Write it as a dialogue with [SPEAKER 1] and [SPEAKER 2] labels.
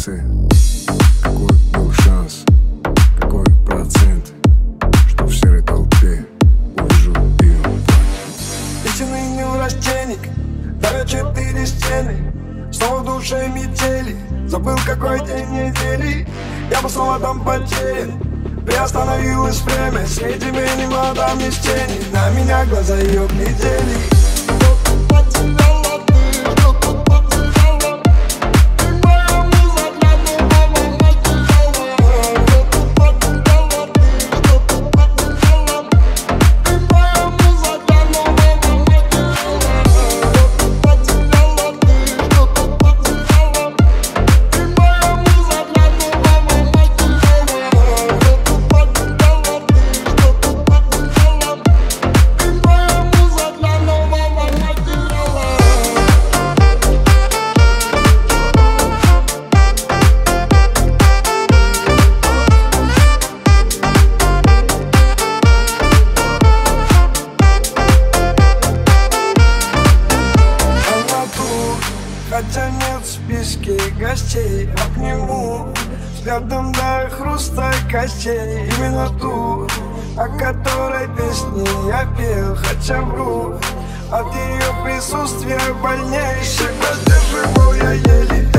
[SPEAKER 1] конце. Какой был шанс, какой процент, что в серой толпе увижу ее платье.
[SPEAKER 2] Истинный неврастенник, давят 4 стены. Снова в душе метели, забыл какой день недели. Я бы снова там потерян, приостановилось время. Среди меня мадам из тени, на меня глаза ее глядели. Хотя нет в списке гостей, обниму взглядом до хруста костей. Именно ту, о которой песни я пел, хотя вру. От ее присутствия больнейших, поддерживал я еле.